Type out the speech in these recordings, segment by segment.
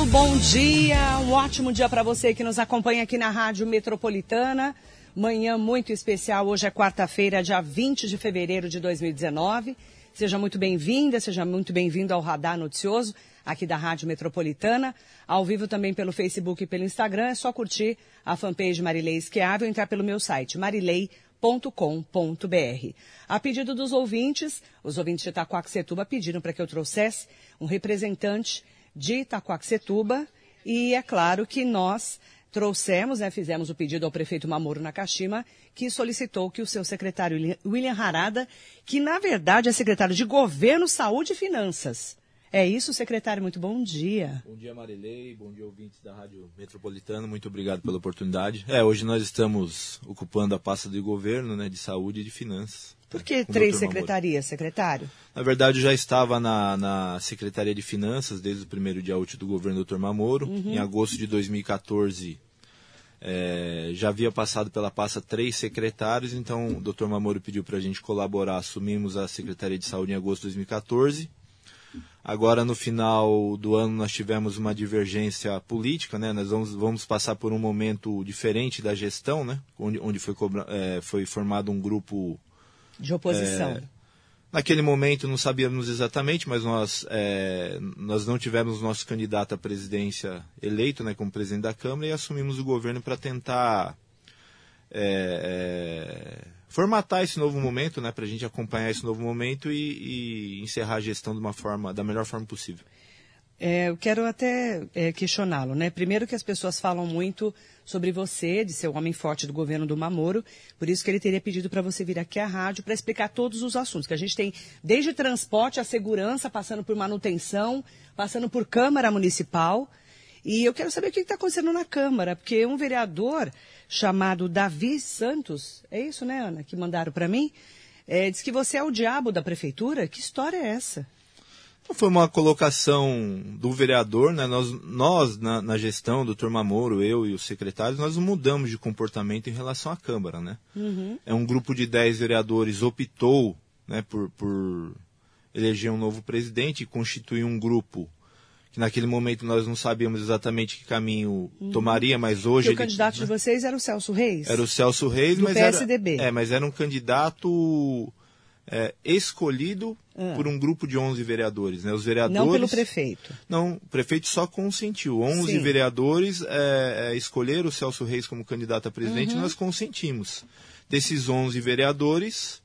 bom dia, um ótimo dia para você que nos acompanha aqui na Rádio Metropolitana. Manhã muito especial, hoje é quarta-feira, dia 20 de fevereiro de 2019. Seja muito bem-vinda, seja muito bem-vindo ao Radar Noticioso, aqui da Rádio Metropolitana. Ao vivo também pelo Facebook e pelo Instagram, é só curtir a fanpage Marilei Schiavio ou entrar pelo meu site, marilei.com.br. A pedido dos ouvintes, os ouvintes de Itaquaquecetuba pediram para que eu trouxesse um representante de Itaquaquecetuba e é claro que nós trouxemos, fizemos o pedido ao prefeito Mamoru Nakashima, que solicitou que o seu secretário William Harada, que na verdade é secretário de Governo, Saúde e Finanças. É isso, secretário, muito bom dia. Bom dia, Marilei, bom dia, ouvintes da Rádio Metropolitana, muito obrigado pela oportunidade. Hoje nós estamos ocupando a pasta de governo, de saúde e de finanças. Por que 3 secretarias, secretário? Na verdade, eu já estava na Secretaria de Finanças desde o primeiro dia útil do governo do Dr. Mamoru. Em agosto de 2014, já havia passado pela pasta 3 secretários, então o Dr. Mamoru pediu para a gente colaborar, assumimos a Secretaria de Saúde em agosto de 2014. Agora, no final do ano, nós tivemos uma divergência política, Nós vamos passar por um momento diferente da gestão, Onde foi formado um grupo de oposição. Naquele momento não sabíamos exatamente, mas nós não tivemos nosso candidato à presidência eleito, como presidente da Câmara, e assumimos o governo para tentar formatar esse novo momento, para a gente acompanhar esse novo momento e encerrar a gestão da melhor forma possível. Eu quero até questioná-lo, Primeiro que as pessoas falam muito sobre você, de ser o homem forte do governo do Mamoru, por isso que ele teria pedido para você vir aqui à rádio para explicar todos os assuntos, que a gente tem desde transporte, a segurança, passando por manutenção, passando por Câmara Municipal. E eu quero saber o que está acontecendo na Câmara, porque um vereador chamado Davi Santos, é isso, Ana, que mandaram para mim, diz que você é o diabo da prefeitura. Que história é essa? Foi uma colocação do vereador, Nós na gestão, do Dr. Mamoru, eu e os secretários, nós não mudamos de comportamento em relação à Câmara, É um grupo de 10 vereadores optou, por eleger um novo presidente e constituir um grupo que naquele momento nós não sabíamos exatamente que caminho tomaria, mas hoje... O candidato de vocês era o Celso Reis? Era o Celso Reis, do PSDB. Mas era um candidato escolhido por um grupo de 11 vereadores. Os vereadores... Não pelo prefeito? Não, o prefeito só consentiu. 11 Sim. vereadores escolheram o Celso Reis como candidato a presidente e nós consentimos. Desses 11 vereadores...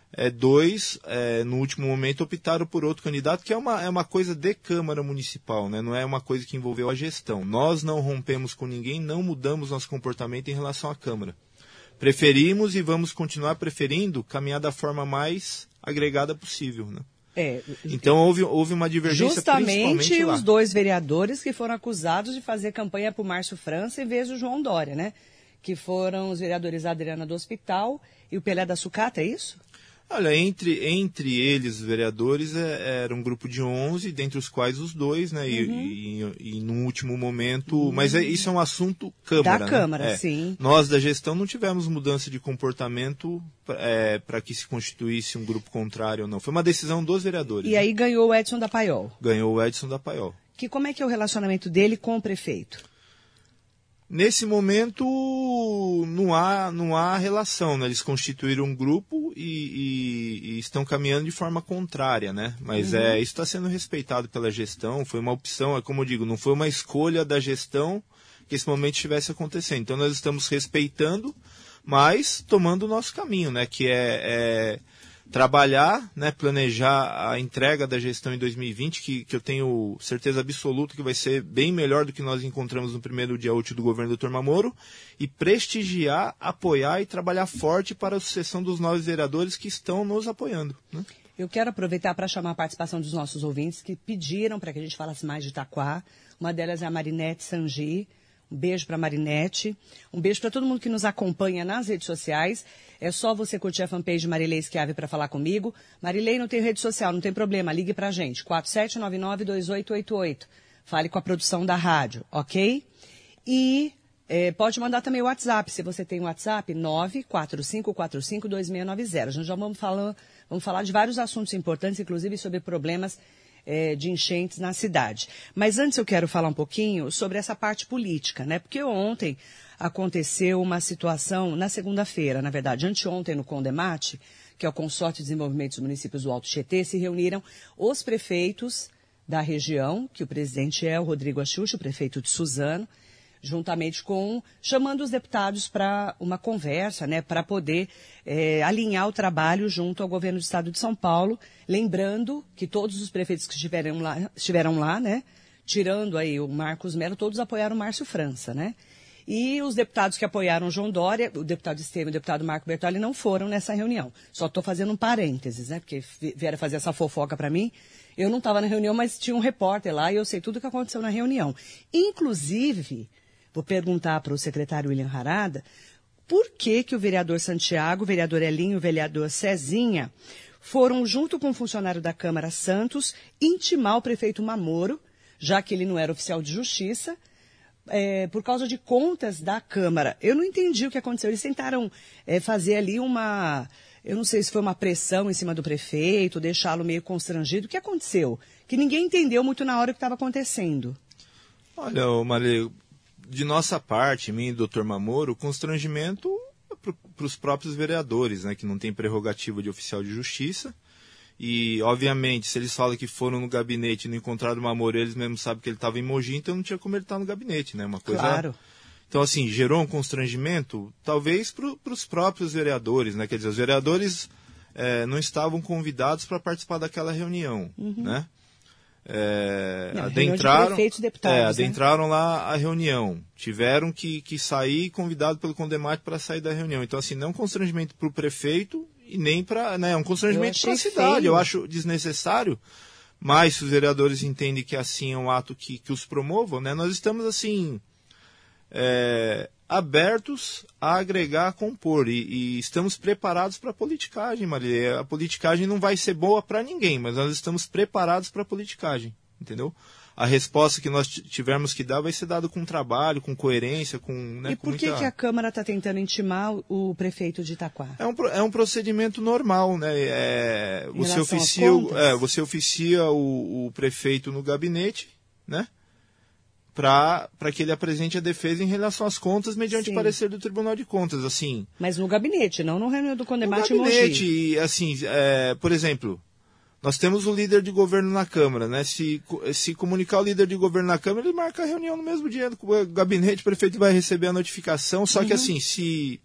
2, no último momento, optaram por outro candidato, que é uma coisa de Câmara Municipal, não é uma coisa que envolveu a gestão. Nós não rompemos com ninguém, não mudamos nosso comportamento em relação à Câmara. Preferimos e vamos continuar preferindo caminhar da forma mais agregada possível. Então houve uma divergência justamente lá. Os 2 vereadores que foram acusados de fazer campanha para o Márcio França em vez do João Dória, que foram os vereadores Adriana do Hospital e o Pelé da Sucata, é isso? Olha, entre eles, os vereadores, era um grupo de 11, dentre os quais os 2, e no último momento... Mas isso é um assunto Câmara. Da Câmara, sim. Nós, da gestão, não tivemos mudança de comportamento para que se constituísse um grupo contrário ou não. Foi uma decisão dos vereadores. E aí ganhou o Edson da Paiol. Ganhou o Edson da Paiol. Como é que é o relacionamento dele com o prefeito? Nesse momento, não há relação, Eles constituíram um grupo e estão caminhando de forma contrária, Mas isso está sendo respeitado pela gestão, foi uma opção, como eu digo, não foi uma escolha da gestão que esse momento estivesse acontecendo. Então nós estamos respeitando, mas tomando o nosso caminho, Que é trabalhar, planejar a entrega da gestão em 2020, que eu tenho certeza absoluta que vai ser bem melhor do que nós encontramos no primeiro dia útil do governo do Dr. Mamoru, e prestigiar, apoiar e trabalhar forte para a sucessão dos novos vereadores que estão nos apoiando. Eu quero aproveitar para chamar a participação dos nossos ouvintes que pediram para que a gente falasse mais de Itaquá. Uma delas é a Marinete Sangi. Um beijo para a Marinete. Um beijo para todo mundo que nos acompanha nas redes sociais. É só você curtir a fanpage Marilei Schiavio para falar comigo. Marilei, não tem rede social, não tem problema. Ligue para a gente. 4799-2888. Fale com a produção da rádio, ok? E pode mandar também o WhatsApp. Se você tem o WhatsApp, 945452690. A gente já vamos falar de vários assuntos importantes, inclusive sobre problemas de enchentes na cidade. Mas antes eu quero falar um pouquinho sobre essa parte política, né? Porque ontem aconteceu uma situação, na segunda-feira, na verdade, anteontem no Condemate, que é o Consórcio de Desenvolvimento dos Municípios do Alto Tietê, se reuniram os prefeitos da região, que o presidente é o Rodrigo Axuxa, o prefeito de Suzano, juntamente chamando os deputados para uma conversa, né, para poder alinhar o trabalho junto ao governo do estado de São Paulo, lembrando que todos os prefeitos que estiveram lá, né, tirando aí o Marcos Melo, todos apoiaram o Márcio França, né? E os deputados que apoiaram o João Dória, o deputado Estevam e o deputado Marco Bertolli não foram nessa reunião. Só estou fazendo um parênteses, né? Porque vieram fazer essa fofoca para mim. Eu não estava na reunião, mas tinha um repórter lá e eu sei tudo o que aconteceu na reunião. Inclusive, vou perguntar para o secretário William Harada, por que o vereador Santiago, o vereador Elinho e o vereador Cezinha foram, junto com o funcionário da Câmara Santos, intimar o prefeito Mamoro, já que ele não era oficial de justiça, por causa de contas da Câmara. Eu não entendi o que aconteceu. Eles tentaram fazer ali eu não sei se foi uma pressão em cima do prefeito, deixá-lo meio constrangido. O que aconteceu? Que ninguém entendeu muito na hora o que estava acontecendo. Olha, Maria, de nossa parte, mim e do Dr. Mamoro, o constrangimento para os próprios vereadores, né, que não tem prerrogativa de oficial de justiça. E, obviamente, se eles falam que foram no gabinete e não encontraram o Mamoro, eles mesmos sabem que ele estava em Mogi, então não tinha como ele estar no gabinete, né? Uma coisa... Claro. Então, assim, gerou um constrangimento, talvez para os próprios vereadores, né? Quer dizer, os vereadores não estavam convidados para participar daquela reunião, né? Adentraram lá a reunião. Tiveram que sair convidados pelo Condemate para sair da reunião. Então, assim, não é um constrangimento para o prefeito e nem para... Né, é um constrangimento para a cidade. Feio. Eu acho desnecessário, mas se os vereadores entendem que assim é um ato que os promovam, né, nós estamos, assim, abertos a agregar, a compor. E estamos preparados para a politicagem, Maria. A politicagem não vai ser boa para ninguém, mas nós estamos preparados para a politicagem, entendeu? A resposta que nós tivermos que dar vai ser dada com trabalho, com coerência, com... Né, e por que a Câmara está tentando intimar o prefeito de Itaquá? É um procedimento normal, né? Você oficia o prefeito no gabinete, né? Para que ele apresente a defesa em relação às contas mediante parecer do Tribunal de Contas, assim. Mas no gabinete, não no reunião do Condemate no gabinete, e assim, por exemplo, nós temos o líder de governo na Câmara, né? Se comunicar o líder de governo na Câmara, ele marca a reunião no mesmo dia o gabinete, o prefeito vai receber a notificação, só que assim, se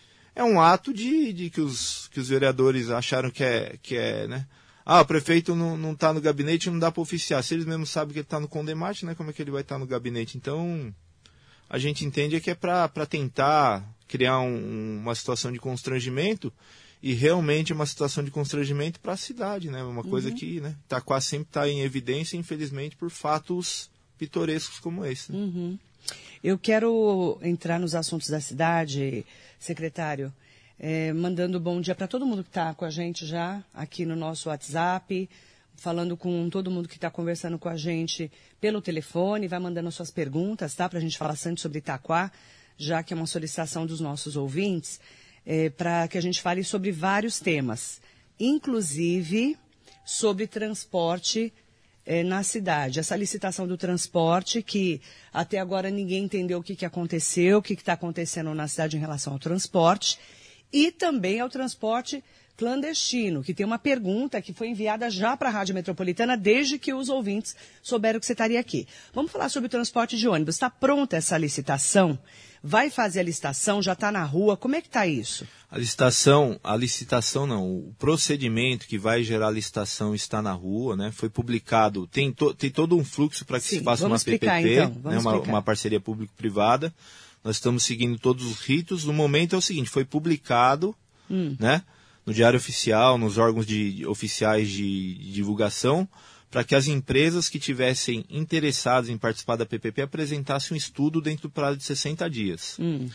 é um ato de que os vereadores acharam que é, né? O prefeito não está no gabinete, não dá para oficiar. Se eles mesmos sabem que ele está no Condemate, né? Como é que ele vai estar no gabinete? Então, a gente entende que é para tentar criar uma situação de constrangimento, e realmente uma situação de constrangimento para a cidade, né? Uma coisa que, né, Itaquá sempre está em evidência, infelizmente, por fatos pitorescos como esse. Né? Eu quero entrar nos assuntos da cidade, secretário, mandando bom dia para todo mundo que está com a gente já aqui no nosso WhatsApp, falando com todo mundo que está conversando com a gente pelo telefone, vai mandando suas perguntas, tá? Para a gente falar bastante sobre Itaquá, já que é uma solicitação dos nossos ouvintes, para que a gente fale sobre vários temas, inclusive sobre transporte na cidade. Essa licitação do transporte, que até agora ninguém entendeu o que aconteceu, o que está acontecendo na cidade em relação ao transporte, e também ao transporte clandestino, que tem uma pergunta que foi enviada já para a Rádio Metropolitana desde que os ouvintes souberam que você estaria aqui. Vamos falar sobre o transporte de ônibus. Está pronta essa licitação? Vai fazer a licitação? Já está na rua? Como é que está isso? A licitação não. O procedimento que vai gerar a licitação está na rua, né? Foi publicado, tem todo um fluxo para que se faça uma PPP, então. Né? Uma parceria público-privada. Nós estamos seguindo todos os ritos. No momento é o seguinte, foi publicado, né? No Diário Oficial, nos órgãos oficiais de divulgação, para que as empresas que tivessem interessadas em participar da PPP apresentassem um estudo dentro do prazo de 60 dias.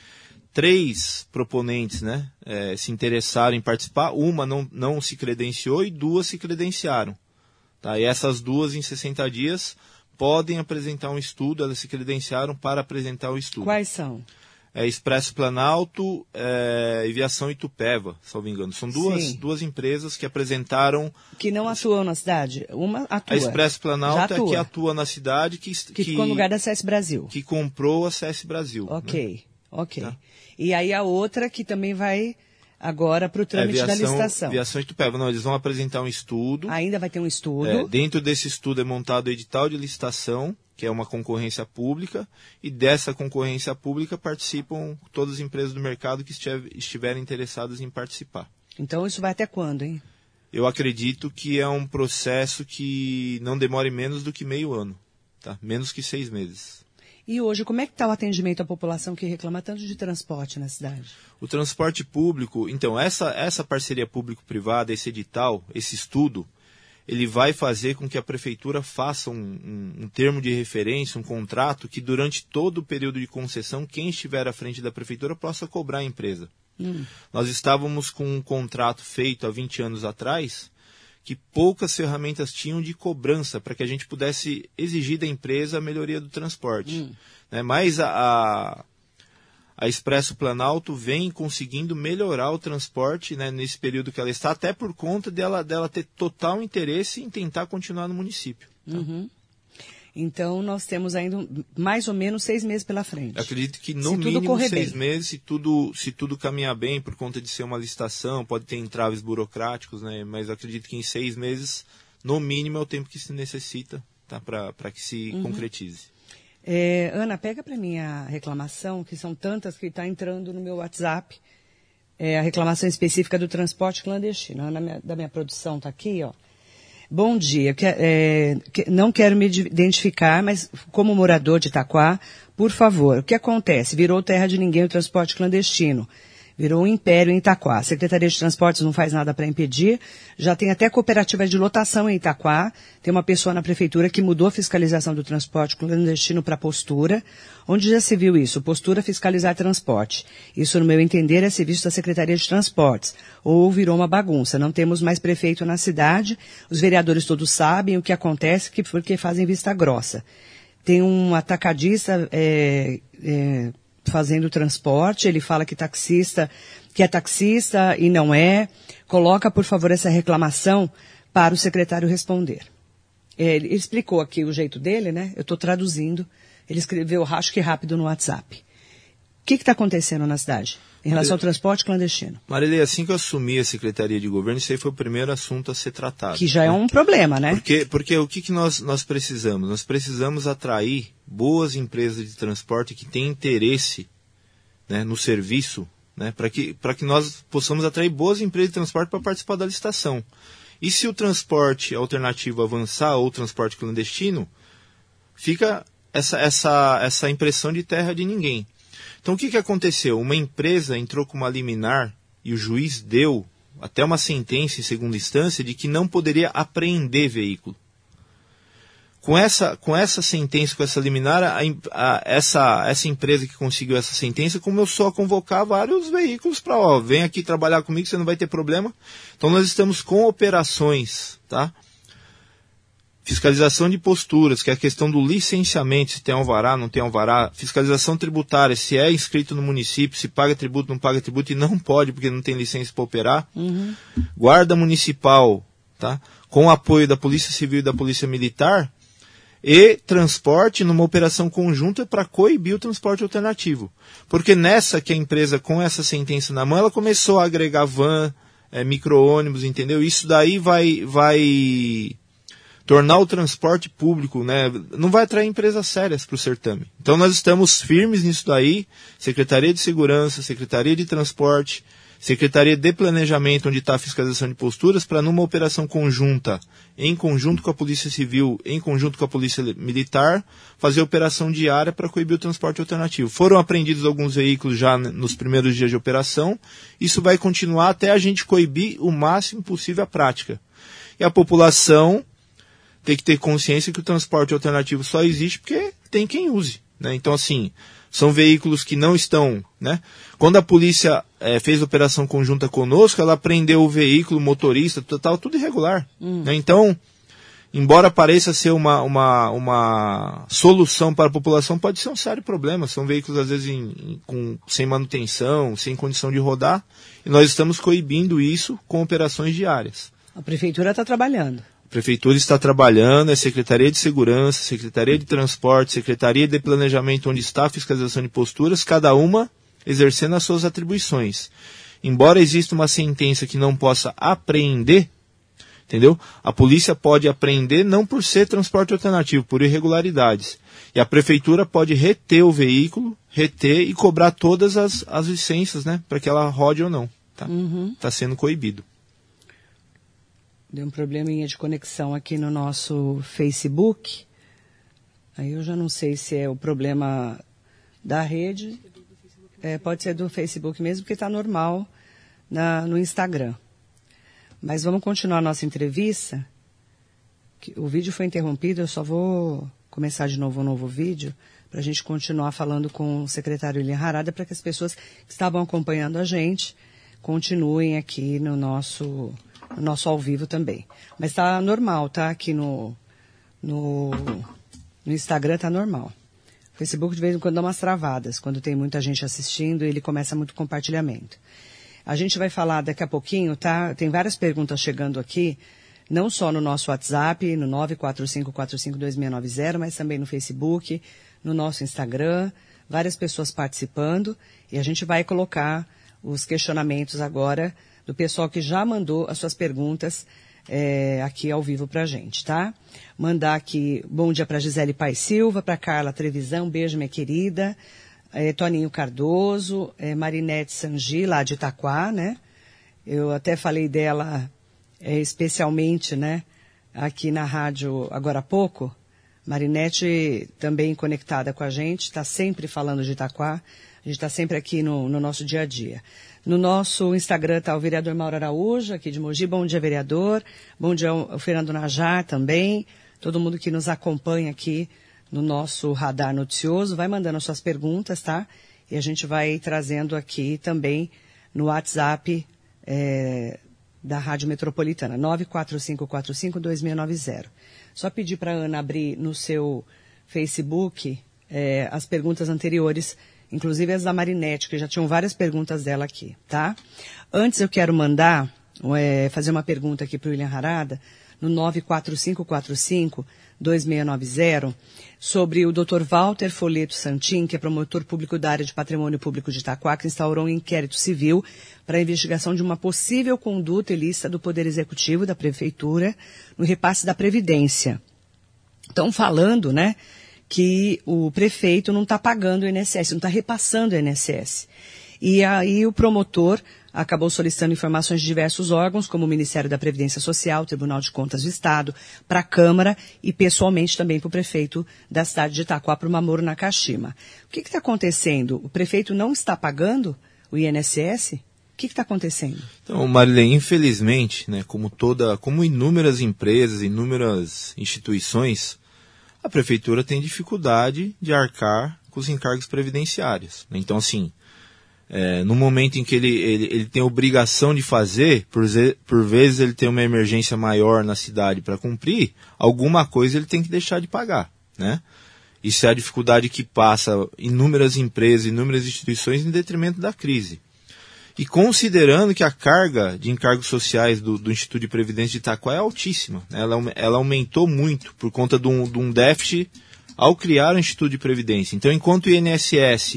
3 proponentes, né, se interessaram em participar, uma não se credenciou e 2 se credenciaram. Tá? E essas 2, em 60 dias, podem apresentar um estudo, elas se credenciaram para apresentar o estudo. Quais são? Expresso Planalto e Viação Itupeva, se não me engano. São duas empresas que apresentaram... Que não atuam na cidade. Uma atua. A Expresso Planalto é que atua na cidade. Que ficou no lugar da CS Brasil. Que comprou a CS Brasil. Ok. Tá. E aí a outra que também vai agora para o trâmite da licitação. Viação Itupeva. Não, eles vão apresentar um estudo. Ainda vai ter um estudo. Dentro desse estudo é montado o edital de licitação, que é uma concorrência pública, e dessa concorrência pública participam todas as empresas do mercado que estiverem interessadas em participar. Então isso vai até quando, hein? Eu acredito que é um processo que não demore menos do que meio ano, tá? Menos que 6 meses. E hoje, como é que está o atendimento à população que reclama tanto de transporte na cidade? O transporte público, então, essa parceria público-privada, esse edital, esse estudo, ele vai fazer com que a prefeitura faça um termo de referência, um contrato, que durante todo o período de concessão, quem estiver à frente da prefeitura possa cobrar a empresa. Nós estávamos com um contrato feito há 20 anos atrás, que poucas ferramentas tinham de cobrança para que a gente pudesse exigir da empresa a melhoria do transporte. Mas a Expresso Planalto vem conseguindo melhorar o transporte, né, nesse período que ela está, até por conta dela ter total interesse em tentar continuar no município. Tá? Então, nós temos ainda mais ou menos 6 meses pela frente. Eu acredito que no mínimo 6 meses, se tudo caminhar bem, por conta de ser uma licitação, pode ter entraves burocráticos, né, mas eu acredito que em 6 meses, no mínimo, é o tempo que se necessita, tá, para que se concretize. Ana, pega para mim a reclamação, que são tantas que está entrando no meu WhatsApp. A reclamação específica do transporte clandestino. Da minha produção está aqui, ó. Bom dia. Não quero me identificar, mas como morador de Itaquá, por favor, o que acontece? Virou terra de ninguém o transporte clandestino. Virou um império em Itaquá. A Secretaria de Transportes não faz nada para impedir. Já tem até cooperativa de lotação em Itaquá. Tem uma pessoa na prefeitura que mudou a fiscalização do transporte clandestino para postura. Onde já se viu isso? Postura fiscalizar transporte. Isso, no meu entender, é serviço da Secretaria de Transportes. Ou virou uma bagunça. Não temos mais prefeito na cidade. Os vereadores todos sabem o que acontece porque fazem vista grossa. Tem um atacadista fazendo transporte, ele fala que é taxista e não é. Coloca, por favor, essa reclamação para o secretário responder. Ele explicou aqui o jeito dele, né? Eu estou traduzindo. Ele escreveu, acho que rápido, no WhatsApp. O que está acontecendo na cidade em relação ao transporte clandestino? Marilei, assim que eu assumi a Secretaria de Governo, esse aí foi o primeiro assunto a ser tratado. Que já é um problema, né? Porque o que nós precisamos? Nós precisamos atrair boas empresas de transporte que têm interesse, né, no serviço, né, para que nós possamos atrair boas empresas de transporte para participar da licitação. E se o transporte alternativo avançar ou o transporte clandestino, fica essa impressão de terra de ninguém. Então o que aconteceu? Uma empresa entrou com uma liminar e o juiz deu até uma sentença em segunda instância de que não poderia apreender veículo. Com essa sentença, com essa liminar, essa empresa que conseguiu essa sentença começou a convocar vários veículos para, vem aqui trabalhar comigo, você não vai ter problema. Então nós estamos com operações, tá? Fiscalização de posturas, que é a questão do licenciamento, se tem alvará, não tem alvará. Fiscalização tributária, se é inscrito no município, se paga tributo, não paga tributo, e não pode, porque não tem licença para operar. Guarda municipal, tá? Com o apoio da Polícia Civil e da Polícia Militar, e transporte numa operação conjunta para coibir o transporte alternativo. Porque nessa que a empresa, com essa sentença na mão, ela começou a agregar van, micro-ônibus, entendeu? Isso daí vai tornar o transporte público, né? Não vai atrair empresas sérias para o certame. Então nós estamos firmes nisso daí, Secretaria de Segurança, Secretaria de Transporte, Secretaria de Planejamento, onde está a fiscalização de posturas, para numa operação conjunta, em conjunto com a Polícia Civil, em conjunto com a Polícia Militar, fazer operação diária para coibir o transporte alternativo. Foram apreendidos alguns veículos já nos primeiros dias de operação, isso vai continuar até a gente coibir o máximo possível a prática. E a população tem que ter consciência que o transporte alternativo só existe porque tem quem use, né? Então, assim, são veículos que não estão, né? Quando a polícia fez operação conjunta conosco, ela apreendeu o veículo, o motorista, tudo irregular. Né? Então, embora pareça ser uma solução para a população, pode ser um sério problema. São veículos, às vezes, sem manutenção, sem condição de rodar, e nós estamos coibindo isso com operações diárias. A Prefeitura está trabalhando. A Prefeitura está trabalhando, é Secretaria de Segurança, Secretaria de Transporte, Secretaria de Planejamento, onde está a fiscalização de posturas, cada uma exercendo as suas atribuições. Embora exista uma sentença que não possa apreender, entendeu? A polícia pode apreender não por ser transporte alternativo, por irregularidades. E a Prefeitura pode reter o veículo, reter e cobrar todas as licenças, né? Para que ela rode ou não. Tá? Tá sendo coibido. Deu um probleminha de conexão aqui no nosso Facebook. Aí eu já não sei se é o problema da rede. Pode ser do Facebook mesmo, porque está normal no Instagram. Mas vamos continuar a nossa entrevista. O vídeo foi interrompido, eu só vou começar de novo um novo vídeo para a gente continuar falando com o secretário William Harada, para que as pessoas que estavam acompanhando a gente continuem aqui no nosso ao vivo também. Mas está normal, tá? Aqui no Instagram está normal. O Facebook de vez em quando dá umas travadas, quando tem muita gente assistindo e ele começa muito compartilhamento. A gente vai falar daqui a pouquinho, tá? Tem várias perguntas chegando aqui, não só no nosso WhatsApp, no 945452690, mas também no Facebook, no nosso Instagram, várias pessoas participando, e a gente vai colocar os questionamentos agora do pessoal que já mandou as suas perguntas aqui ao vivo pra gente, tá? Mandar aqui, bom dia para Gisele Paes Silva, para Carla Trevisan, beijo minha querida, Toninho Cardoso, Marinete Sangi, lá de Itaquá, né? Eu até falei dela especialmente, né? Aqui na rádio agora há pouco. Marinete também conectada com a gente, está sempre falando de Itaquá, a gente está sempre aqui no nosso dia a dia. No nosso Instagram está o vereador Mauro Araújo, aqui de Mogi. Bom dia, vereador. Bom dia ao Fernando Najar também. Todo mundo que nos acompanha aqui no nosso radar noticioso. Vai mandando as suas perguntas, tá? E a gente vai trazendo aqui também no WhatsApp da Rádio Metropolitana, 945452690. Só pedir para a Ana abrir no seu Facebook as perguntas anteriores, inclusive as da Marinete, que já tinham várias perguntas dela aqui, tá? Antes eu quero fazer uma pergunta aqui para o William Harada, no 945452690, sobre o Dr. Walter Folleto Santin, que é promotor público da área de patrimônio público de Itaquá, que instaurou um inquérito civil para a investigação de uma possível conduta ilícita do Poder Executivo da Prefeitura no repasse da Previdência. Estão falando, né, que o prefeito não está pagando o INSS, não está repassando o INSS. E aí o promotor acabou solicitando informações de diversos órgãos, como o Ministério da Previdência Social, o Tribunal de Contas do Estado, para a Câmara e pessoalmente também para o prefeito da cidade de Itaquá, para o Mamoru Nakashima. O que está acontecendo? O prefeito não está pagando o INSS? O que está acontecendo? Então, Marilene, infelizmente, né, como inúmeras empresas, inúmeras instituições, a prefeitura tem dificuldade de arcar com os encargos previdenciários. Então, assim, no momento em que ele tem obrigação de fazer, por vezes ele tem uma emergência maior na cidade para cumprir, alguma coisa ele tem que deixar de pagar, né? Isso é a dificuldade que passa inúmeras empresas, inúmeras instituições em detrimento da crise. E considerando que a carga de encargos sociais do Instituto de Previdência de Itaquá é altíssima, né? Ela aumentou muito por conta de um déficit ao criar o Instituto de Previdência. Então, enquanto o INSS,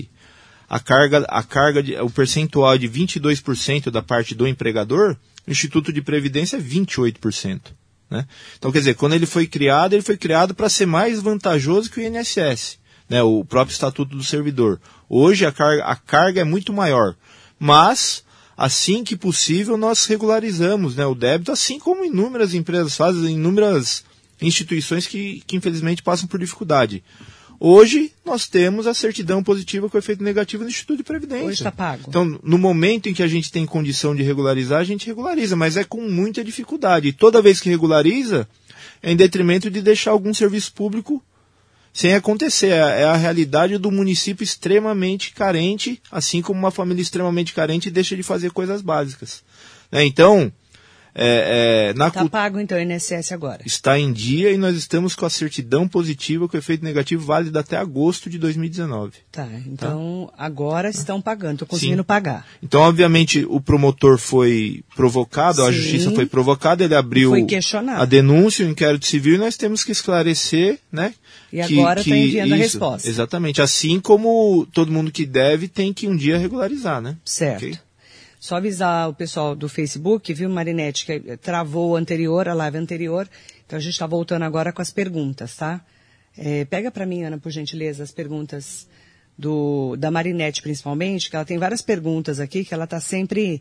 o percentual é de 22% da parte do empregador, o Instituto de Previdência é 28%. Né? Então, quer dizer, quando ele foi criado para ser mais vantajoso que o INSS, né? O próprio Estatuto do Servidor. Hoje a carga é muito maior. Mas, assim que possível, nós regularizamos, né, o débito, assim como inúmeras empresas fazem, inúmeras instituições que infelizmente passam por dificuldade. Hoje, nós temos a certidão positiva com efeito negativo no Instituto de Previdência. Hoje está pago. Então, no momento em que a gente tem condição de regularizar, a gente regulariza, mas é com muita dificuldade. E toda vez que regulariza, é em detrimento de deixar algum serviço público sem acontecer. É a realidade do município extremamente carente, assim como uma família extremamente carente deixa de fazer coisas básicas. Então, Está pago então o INSS agora? Está em dia e nós estamos com a certidão positiva com efeito negativo válido até agosto de 2019. Tá, então agora estão pagando, estou conseguindo pagar. Então, obviamente, o promotor foi provocado, a justiça foi provocada, ele abriu a denúncia, o inquérito civil, e nós temos que esclarecer, né? E agora está enviando a resposta. Exatamente, assim como todo mundo que deve tem que um dia regularizar, né? Certo. Okay? Só avisar o pessoal do Facebook, viu, Marinete, que travou a live anterior, então a gente está voltando agora com as perguntas, tá? Pega para mim, Ana, por gentileza, as perguntas da Marinete, principalmente, que ela tem várias perguntas aqui, que ela está sempre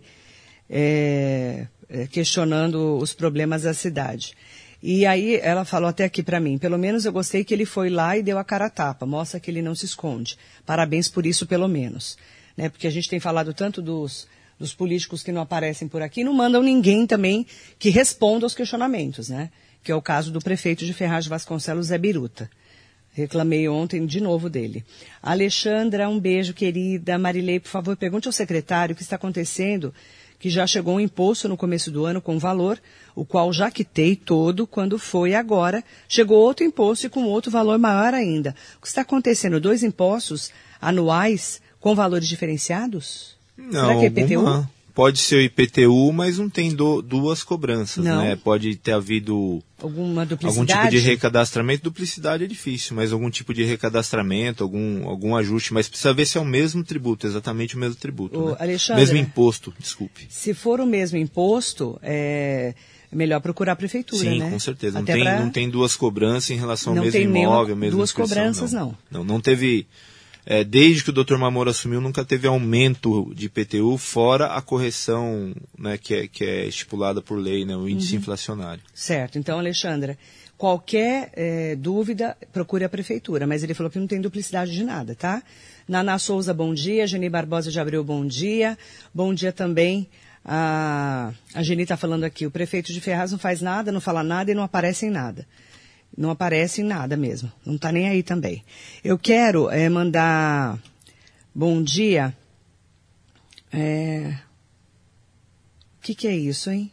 questionando os problemas da cidade. E aí ela falou até aqui para mim, pelo menos eu gostei que ele foi lá e deu a cara a tapa, mostra que ele não se esconde. Parabéns por isso, pelo menos. Né? Porque a gente tem falado tanto dos políticos que não aparecem por aqui, não mandam ninguém também que responda aos questionamentos, né? Que é o caso do prefeito de Ferraz de Vasconcelos, Zé Biruta. Reclamei ontem de novo dele. Alexandra, um beijo, querida. Marilei, por favor, pergunte ao secretário o que está acontecendo, que já chegou um imposto no começo do ano com valor, o qual já quitei todo, quando foi agora, chegou outro imposto e com outro valor maior ainda. O que está acontecendo? 2 impostos anuais com valores diferenciados? Não, será que é IPTU? Pode ser o IPTU, mas não tem duas cobranças, né? Pode ter havido alguma duplicidade? Algum tipo de recadastramento. Duplicidade é difícil, mas algum tipo de recadastramento, algum ajuste. Mas precisa ver se é o mesmo tributo, exatamente o mesmo tributo. Né? Alexandre, mesmo imposto, desculpe. Se for o mesmo imposto, é melhor procurar a prefeitura, sim, né? Sim, com certeza. Não tem duas cobranças em relação ao mesmo imóvel, mesmo duas cobranças, não. Não teve... desde que o Dr. Mamoro assumiu, nunca teve aumento de IPTU, fora a correção, né, que é estipulada por lei, né, o índice inflacionário. Certo. Então, Alexandra, qualquer dúvida, procure a prefeitura. Mas ele falou que não tem duplicidade de nada, tá? Naná Souza, bom dia. Geni Barbosa de Abreu, bom dia. Bom dia também. A Geni está falando aqui, o prefeito de Ferraz não faz nada, não fala nada e não aparece em nada. Não aparece em nada mesmo. Não está nem aí também. Eu quero mandar bom dia. O que é isso, hein?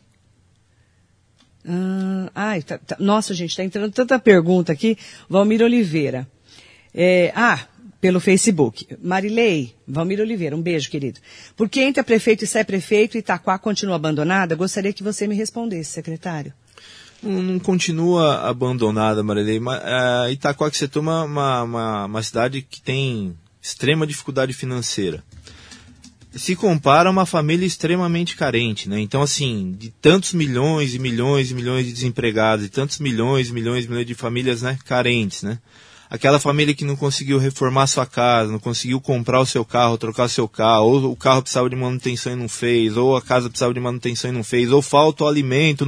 Nossa, gente, está entrando tanta pergunta aqui. Valmir Oliveira. Pelo Facebook. Marilei, Valmir Oliveira, um beijo, querido. Por que entra prefeito e sai prefeito e Itaquá continua abandonada? Gostaria que você me respondesse, secretário. Não continua abandonada, Marilei. Itaquaquecetuba é uma cidade que tem extrema dificuldade financeira. Se compara a uma família extremamente carente, né? Então, assim, de tantos milhões e milhões e milhões de desempregados, e tantos milhões e milhões e milhões de famílias, né, carentes, né? Aquela família que não conseguiu reformar sua casa, não conseguiu comprar o seu carro, trocar o seu carro, ou o carro precisava de manutenção e não fez, ou a casa precisava de manutenção e não fez, ou falta o alimento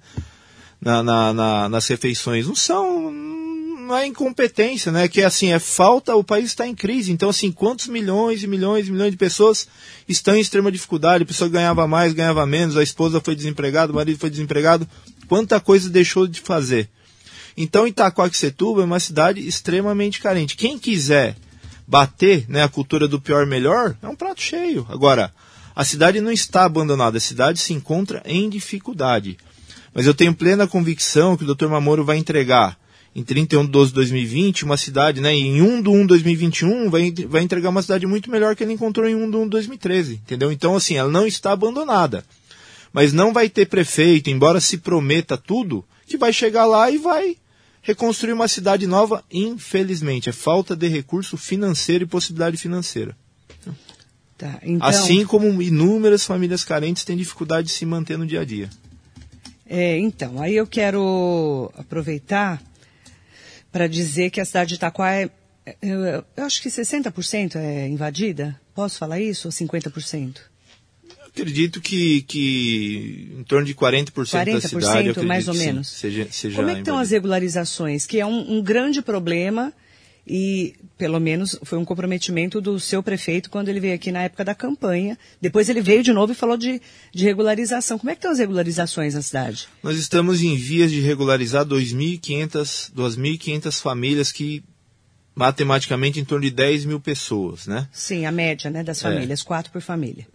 nas refeições. Não é incompetência, né? Que assim, falta, o país está em crise. Então, assim, quantos milhões e milhões e milhões de pessoas estão em extrema dificuldade? A pessoa ganhava mais, ganhava menos, a esposa foi desempregada, o marido foi desempregado. Quanta coisa deixou de fazer? Então, Itaquaquecetuba é uma cidade extremamente carente. Quem quiser bater, né, a cultura do pior melhor, é um prato cheio. Agora, a cidade não está abandonada, a cidade se encontra em dificuldade. Mas eu tenho plena convicção que o Dr. Mamoro vai entregar em 31/12/2020 uma cidade, né, em 1/1/2021 vai entregar uma cidade muito melhor que ele encontrou em 1/1/2013, entendeu? Então, assim, ela não está abandonada. Mas não vai ter prefeito, embora se prometa tudo, que vai chegar lá e vai reconstruir uma cidade nova, infelizmente. É falta de recurso financeiro e possibilidade financeira. Tá, então... Assim como inúmeras famílias carentes têm dificuldade de se manter no dia a dia. Então, aí eu quero aproveitar para dizer que a cidade de Itaquá eu acho que 60% é invadida. Posso falar isso? Ou 50%? Eu acredito que em torno de 40% da cidade, eu acredito, mais ou sim, menos. Seja Como é que estão as regularizações? Que é um grande problema e, pelo menos, foi um comprometimento do seu prefeito quando ele veio aqui na época da campanha. Depois ele veio de novo e falou de regularização. Como é que estão as regularizações na cidade? Nós estamos em vias de regularizar 2.500 famílias que, matematicamente, em torno de 10 mil pessoas, né? Sim, a média, né, das famílias, 4 por família.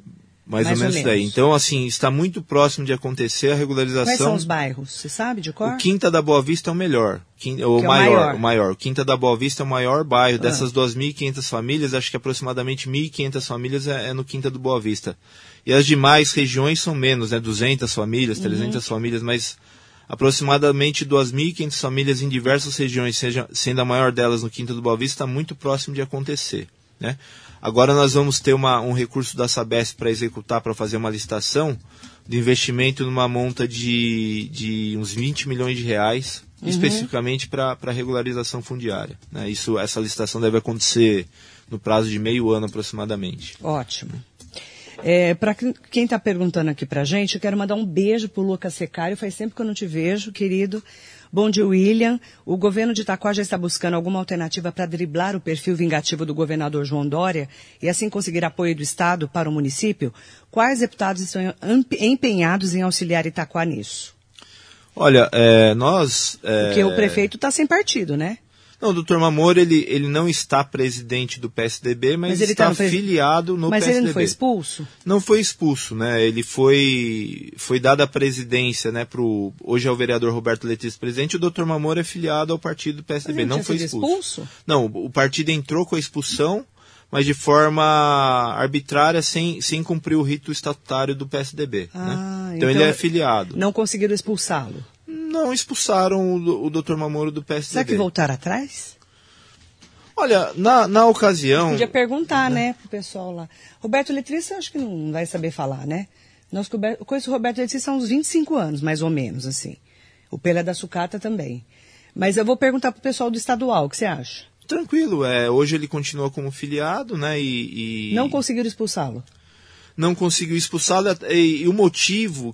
Mais ou menos isso daí. Então, assim, está muito próximo de acontecer a regularização. Quais são os bairros? Você sabe de cor? O Quinta da Boa Vista é o melhor. O maior. O Quinta da Boa Vista é o maior bairro. Dessas 2.500 famílias, acho que aproximadamente 1.500 famílias é no Quinta do Boa Vista. E as demais regiões são menos, né? 200 famílias, 300 famílias, mas aproximadamente 2.500 famílias em diversas regiões, sendo a maior delas no Quinta do Boa Vista, está muito próximo de acontecer, né? Agora nós vamos ter um recurso da Sabesp para executar, para fazer uma licitação de investimento numa monta de uns 20 milhões de reais, especificamente para regularização fundiária, né? Essa licitação deve acontecer no prazo de meio ano aproximadamente. Ótimo. Para quem está perguntando aqui para a gente, eu quero mandar um beijo para o Lucas Secário. Faz tempo que eu não te vejo, querido. Bom dia, William. O governo de Itaquá já está buscando alguma alternativa para driblar o perfil vingativo do governador João Dória e assim conseguir apoio do Estado para o município? Quais deputados estão empenhados em auxiliar Itaquá nisso? Olha, nós... Porque o prefeito está sem partido, né? Não, o doutor Mamoro, ele não está presidente do PSDB, mas ele está afiliado no PSDB. Mas ele não foi expulso? Não foi expulso, né? Ele foi dada a presidência, né, hoje é o vereador Roberto Letício presidente, o doutor Mamoro é filiado ao partido do PSDB, mas não foi expulso? Não, o partido entrou com a expulsão, mas de forma arbitrária, sem cumprir o rito estatutário do PSDB. Né? Então ele é afiliado. Não conseguiram expulsá-lo? Não expulsaram o Dr. Mamoro do PSDB. Será que voltaram atrás? Olha, na ocasião... Podia perguntar, né, pro pessoal lá. Roberto Letício, acho que não vai saber falar, né? Eu conheço o Roberto Letício há uns 25 anos, mais ou menos, assim. O Pelé da Sucata também. Mas eu vou perguntar pro pessoal do estadual, o que você acha? Tranquilo, hoje ele continua como filiado, né, Não conseguiram expulsá-lo? Não conseguiu expulsá-lo, e o motivo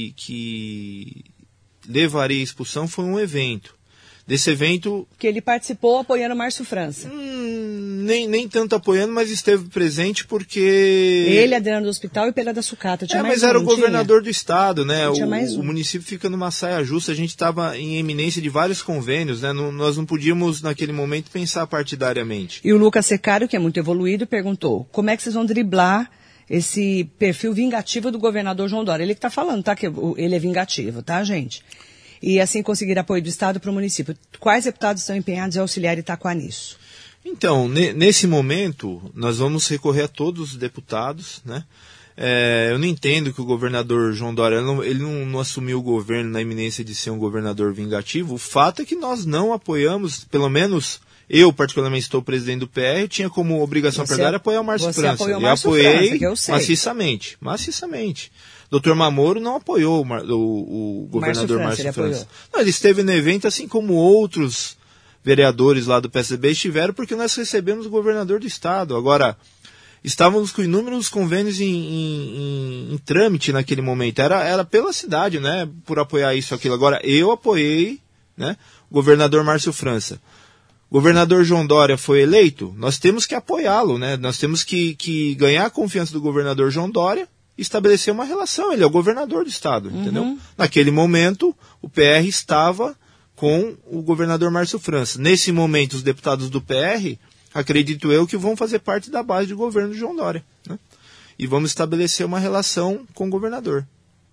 que levaria à expulsão foi um evento. Desse evento... Que ele participou apoiando Márcio França. Nem tanto apoiando, mas esteve presente porque... Ele, Adriano do Hospital e Pelé da Sucata. Mas era o governador do estado, né? O município fica numa saia justa, a gente estava em eminência de vários convênios, né? Nós não podíamos, naquele momento, pensar partidariamente. E o Lucas Secário, que é muito evoluído, perguntou, como é que vocês vão driblar esse perfil vingativo do governador João Dória? Ele que está falando, tá? Que ele é vingativo, tá, gente? E assim conseguir apoio do Estado para o município. Quais deputados estão empenhados em auxiliar Itaquá nisso? Então, nesse momento, nós vamos recorrer a todos os deputados, né? Eu não entendo que o governador João Dória ele não assumiu o governo na iminência de ser um governador vingativo. O fato é que nós não apoiamos, pelo menos eu particularmente estou presidente do PR, tinha como obrigação plenária apoiar o Márcio França. E apoiei maciçamente. Dr. Mamoro não apoiou o governador Márcio França. Não, ele esteve no evento, assim como outros vereadores lá do PSDB estiveram, porque nós recebemos o governador do estado. Agora, estávamos com inúmeros convênios em trâmite naquele momento. Era pela cidade, né, por apoiar isso, aquilo. Agora, eu apoiei, né, o governador Márcio França. O governador João Dória foi eleito, nós temos que apoiá-lo, né? Nós temos que ganhar a confiança do governador João Dória e estabelecer uma relação. Ele é o governador do estado, entendeu? Naquele momento, o PR estava com o governador Márcio França. Nesse momento, os deputados do PR, acredito eu, que vão fazer parte da base de governo de João Dória, né? E vamos estabelecer uma relação com o governador.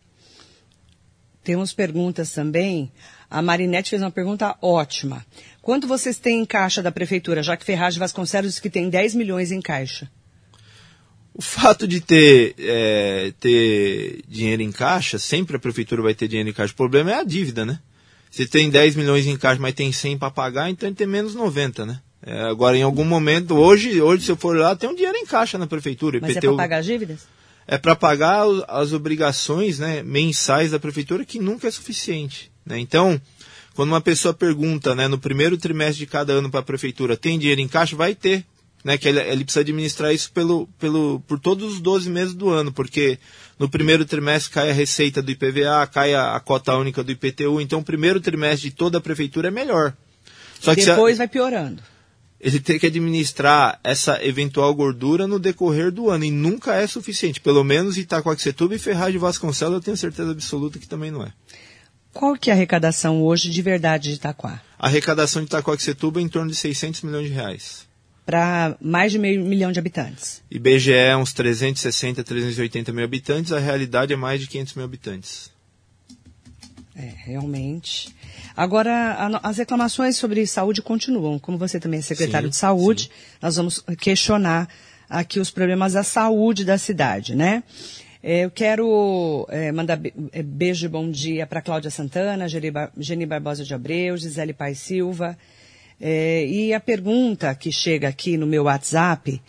Temos perguntas também. A Marinete fez uma pergunta ótima. Quanto vocês têm em caixa da prefeitura, já que Ferraz de Vasconcelos diz que tem 10 milhões em caixa? O fato de ter dinheiro em caixa, sempre a prefeitura vai ter dinheiro em caixa. O problema é a dívida, né? Se tem 10 milhões em caixa, mas tem 100 para pagar, então tem menos 90, né? Agora, em algum momento, hoje, se eu for lá, tem um dinheiro em caixa na prefeitura. Mas é para pagar as dívidas? É para pagar as obrigações, né, mensais da prefeitura, que nunca é suficiente, né? Então, quando uma pessoa pergunta, né, no primeiro trimestre de cada ano para a prefeitura, tem dinheiro em caixa? Vai ter, né? Que ele precisa administrar isso por todos os 12 meses do ano, porque no primeiro trimestre cai a receita do IPVA, cai a cota única do IPTU, então o primeiro trimestre de toda a prefeitura é melhor. Só que depois vai piorando. Ele tem que administrar essa eventual gordura no decorrer do ano, e nunca é suficiente. Pelo menos Itacoaxetuba e Ferraz de Vasconcelos eu tenho certeza absoluta que também não é. Qual que é a arrecadação hoje de verdade de Itaquá? A arrecadação de Itacoaxetuba é em torno de 600 milhões de reais. para mais de 500 mil de habitantes. IBGE é uns 360, 380 mil habitantes, a realidade é mais de 500 mil habitantes. Realmente. Agora, as reclamações sobre saúde continuam. Como você também é secretário de saúde, sim. Nós vamos questionar aqui os problemas da saúde da cidade, né? Eu quero mandar beijo e bom dia para Cláudia Santana, Geni Barbosa de Abreu, Gisele Paz Silva. E a pergunta que chega aqui no meu WhatsApp,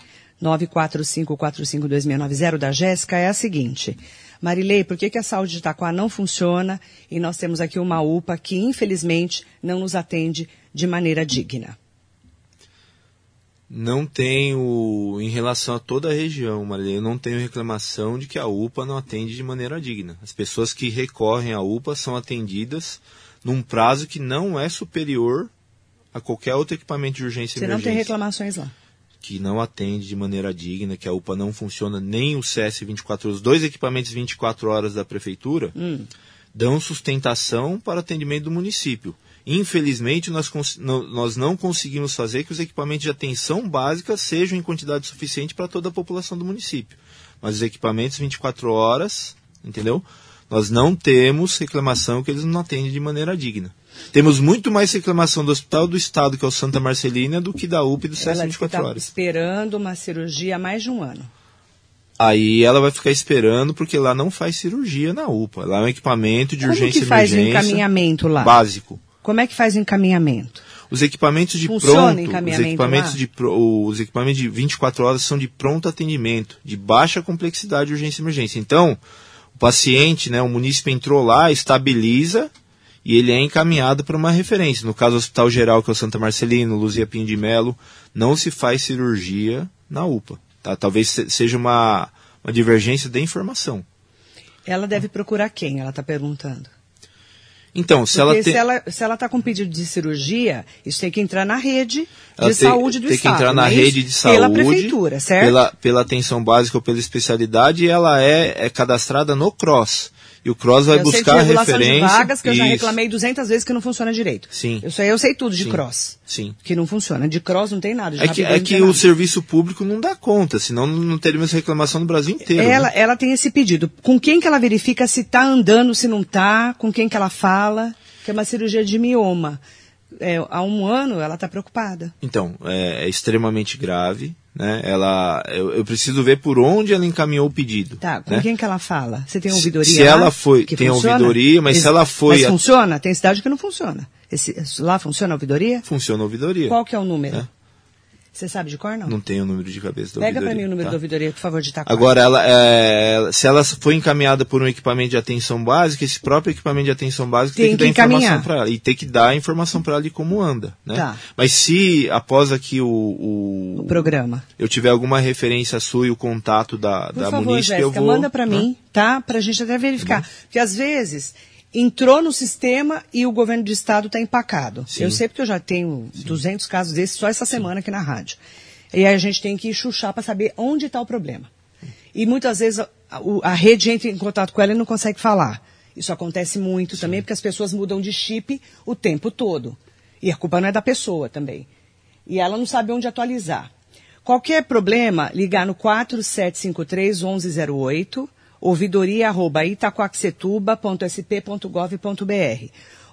945452690, da Jéssica, é a seguinte: Marilei, por que a saúde de Itaquá não funciona e nós temos aqui uma UPA que, infelizmente, não nos atende de maneira digna? Não tenho, em relação a toda a região, Marilei, eu não tenho reclamação de que a UPA não atende de maneira digna. As pessoas que recorrem à UPA são atendidas num prazo que não é superior a qualquer outro equipamento de urgência e emergência. Você não tem reclamações lá? Que não atende de maneira digna, que a UPA não funciona, nem o CS 24 horas, os dois equipamentos 24 horas da prefeitura, dão sustentação para o atendimento do município. Infelizmente, nós não conseguimos fazer que os equipamentos de atenção básica sejam em quantidade suficiente para toda a população do município. Mas os equipamentos 24 horas, entendeu? Nós não temos reclamação que eles não atendem de maneira digna. Temos muito mais reclamação do Hospital do Estado, que é o Santa Marcelina, do que da UPA e do CS 24 horas. Esperando uma cirurgia há mais de um ano. Aí ela vai ficar esperando, porque lá não faz cirurgia na UPA. Lá é um equipamento de urgência e emergência. Como que faz o encaminhamento lá? Básico. Como é que faz o encaminhamento? Os equipamentos de Funciona pronto, os equipamentos de 24 horas são de pronto atendimento, de baixa complexidade de urgência e emergência. Então, o paciente, o munícipe entrou lá, estabiliza e ele é encaminhado para uma referência. No caso do Hospital Geral, que é o Santa Marcelino, Luzia Pinho de Melo, não se faz cirurgia na UPA. Tá? Talvez seja uma divergência de informação. Ela deve procurar quem? Ela está perguntando. Então, se ela está com pedido de cirurgia, isso tem que entrar na rede de saúde do Estado. Tem que entrar na rede de saúde. Pela prefeitura, certo? Pela atenção básica ou pela especialidade, e ela é cadastrada no CROSS. E o CROSS vai buscar a referência. De vagas, que eu já reclamei 200 vezes que não funciona direito. Sim. Eu sei tudo de CROSS. Sim. Que não funciona. De CROSS não tem nada. É que o serviço público não dá conta, senão não teríamos reclamação no Brasil inteiro. Ela tem esse pedido. Com quem que ela verifica se está andando, se não está? Com quem que ela fala? Que é uma cirurgia de mioma. Há um ano ela está preocupada. Então, é extremamente grave. Né? Eu preciso ver por onde ela encaminhou o pedido. Tá, com quem que ela fala? Você tem ouvidoria? Se ela foi, tem funciona? Ouvidoria, mas se ela foi... Mas funciona? Tem cidade que não funciona. Lá funciona a ouvidoria? Funciona a ouvidoria. Qual que é o número? Você sabe de cor, não? Não tenho o número de cabeça da ouvidoria. Pega para mim o número da ouvidoria, por favor, de Itaquá. Agora, se ela foi encaminhada por um equipamento de atenção básica, esse próprio equipamento de atenção básica tem que dar informação para ela. E tem que dar a informação para ela de como anda. Né? Tá. Mas se, após aqui o programa, eu tiver alguma referência sua e o contato da munícipe, Jéssica, eu vou... manda para mim, tá? Para a gente até verificar. Porque às vezes... Entrou no sistema e o governo do estado está empacado. Sim. Eu sei porque eu já tenho 200 casos desses só essa semana aqui na rádio. E aí a gente tem que chuchar para saber onde está o problema. E muitas vezes a rede entra em contato com ela e não consegue falar. Isso acontece muito também porque as pessoas mudam de chip o tempo todo. E a culpa não é da pessoa também. E ela não sabe onde atualizar. Qualquer problema, ligar no 4753-1108, ouvidoria@itaquaquecetuba.sp.gov.br,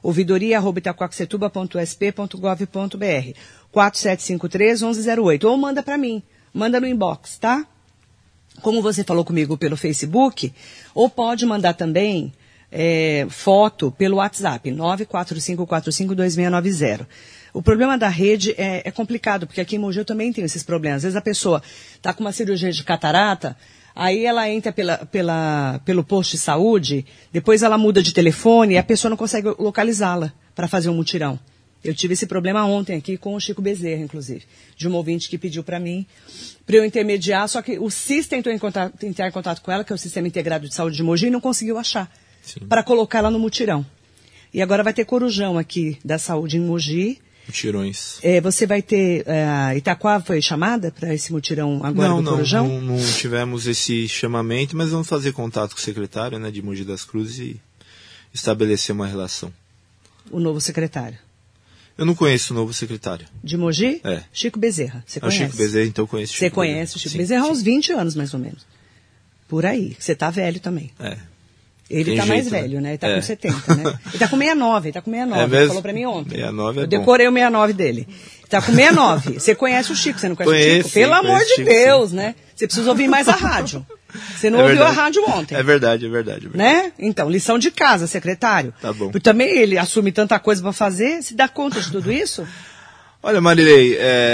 ouvidoria@itaquaquecetuba.sp.gov.br, 4753-1108, ou manda para mim, manda no inbox, tá? Como você falou comigo pelo Facebook, ou pode mandar também foto pelo WhatsApp, 945452690. O problema da rede é complicado, porque aqui em Mogi eu também tenho esses problemas. Às vezes a pessoa está com uma cirurgia de catarata, aí ela entra pelo posto de saúde, depois ela muda de telefone e a pessoa não consegue localizá-la para fazer um mutirão. Eu tive esse problema ontem aqui com o Chico Bezerra, inclusive, de um ouvinte que pediu para mim, para eu intermediar, só que o CIS tentou entrar em contato com ela, que é o Sistema Integrado de Saúde de Mogi, e não conseguiu achar para colocar ela no mutirão. E agora vai ter corujão aqui da saúde em Mogi. Mutirões. Você vai ter... Itaquá foi chamada para esse mutirão agora do corujão? Não tivemos esse chamamento, mas vamos fazer contato com o secretário, né, de Mogi das Cruzes e estabelecer uma relação. O novo secretário? Eu não conheço o novo secretário. De Mogi? É. Chico Bezerra. Você conhece? Chico Bezerra, então eu conheço. Você conhece o Chico Bezerra há uns 20 anos, mais ou menos. Por aí. Você tá velho também. Ele tá mais velho, né? Ele tá com 70, né? Ele tá com 69, ele falou pra mim ontem. 69 eu decorei o 69 dele. Ele tá com 69. Você conhece o Chico, você não conhece o Chico? Pelo amor de Deus, né? Você precisa ouvir mais a rádio. Você não ouviu a rádio ontem. É verdade. Né? Então, lição de casa, secretário. Tá bom. Porque também ele assume tanta coisa pra fazer, se dá conta de tudo isso? Olha, Marilei,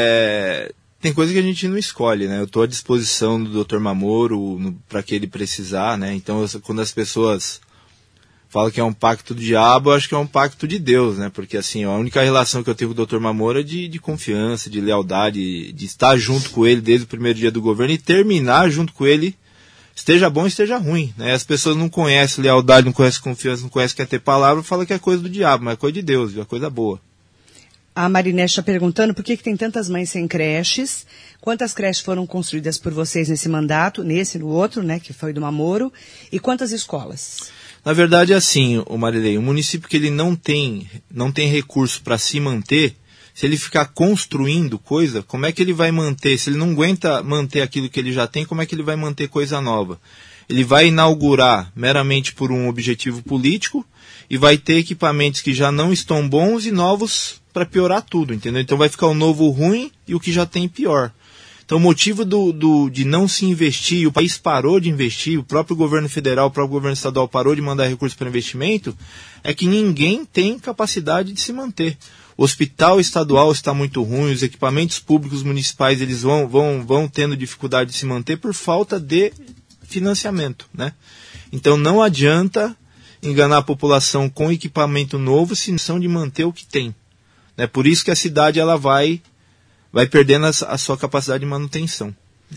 tem coisa que a gente não escolhe, né? Eu estou à disposição do Dr. Mamoro para que ele precisar, né? Então, quando as pessoas falam que é um pacto do diabo, eu acho que é um pacto de Deus, né? Porque, assim, a única relação que eu tenho com o Dr. Mamoro é de confiança, de lealdade, de estar junto com ele desde o primeiro dia do governo e terminar junto com ele, esteja bom, esteja ruim, né? As pessoas não conhecem lealdade, não conhecem confiança, não conhecem quer ter palavra, falam que é coisa do diabo, mas é coisa de Deus, é coisa boa. A Marinete está perguntando por que tem tantas mães sem creches, quantas creches foram construídas por vocês nesse mandato, nesse e no outro, né, que foi do Mamoro, e quantas escolas? Na verdade é assim, Marilei, um município que ele não tem recurso para se manter, se ele ficar construindo coisa, como é que ele vai manter? Se ele não aguenta manter aquilo que ele já tem, como é que ele vai manter coisa nova? Ele vai inaugurar meramente por um objetivo político e vai ter equipamentos que já não estão bons e novos para piorar tudo, entendeu? Então vai ficar o novo ruim e o que já tem pior. Então o motivo de não se investir, o país parou de investir, o próprio governo federal, o próprio governo estadual parou de mandar recursos para investimento, é que ninguém tem capacidade de se manter. O hospital estadual está muito ruim, os equipamentos públicos municipais eles vão tendo dificuldade de se manter por falta de financiamento, né? Então não adianta enganar a população com equipamento novo se não são de manter o que tem. É por isso que a cidade ela vai perdendo a sua capacidade de manutenção.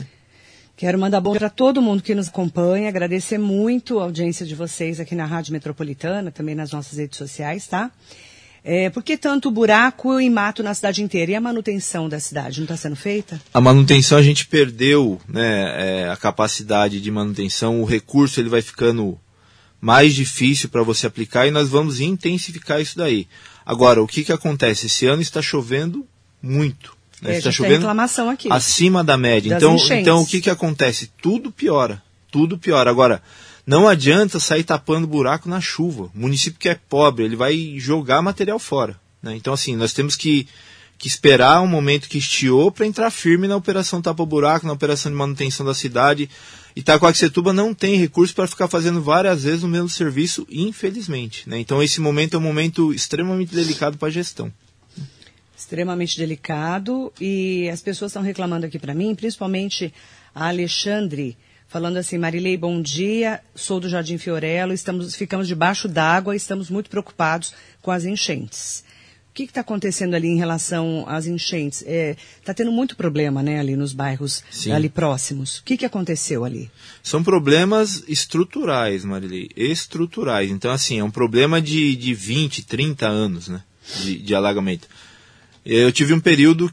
Quero mandar bom para todo mundo que nos acompanha, agradecer muito a audiência de vocês aqui na Rádio Metropolitana, também nas nossas redes sociais, tá? Por que tanto buraco e mato na cidade inteira? E a manutenção da cidade não está sendo feita? A manutenção a gente perdeu, né, a capacidade de manutenção, o recurso ele vai ficando mais difícil para você aplicar e nós vamos intensificar isso daí. Agora, o que acontece? Esse ano está chovendo muito. Né? Está chovendo reclamação aqui, acima da média. Então, o que acontece? Tudo piora. Agora, não adianta sair tapando buraco na chuva. O município que é pobre, ele vai jogar material fora. Né? Então, assim, nós temos que esperar um momento que estiou para entrar firme na operação tapa-buraco, na operação de manutenção da cidade. Itacoaxetuba não tem recurso para ficar fazendo várias vezes o mesmo serviço, infelizmente. Né? Então, esse momento é um momento extremamente delicado para a gestão. Extremamente delicado. E as pessoas estão reclamando aqui para mim, principalmente a Alexandre, falando assim: Marilei, bom dia, sou do Jardim Fiorello, ficamos debaixo d'água e estamos muito preocupados com as enchentes. O que está acontecendo ali em relação às enchentes? Está tendo muito problema, né, ali nos bairros ali próximos. O que aconteceu ali? São problemas estruturais, Marilei, estruturais. Então, assim, é um problema de 20, 30 anos, né, de alagamento. Eu tive um período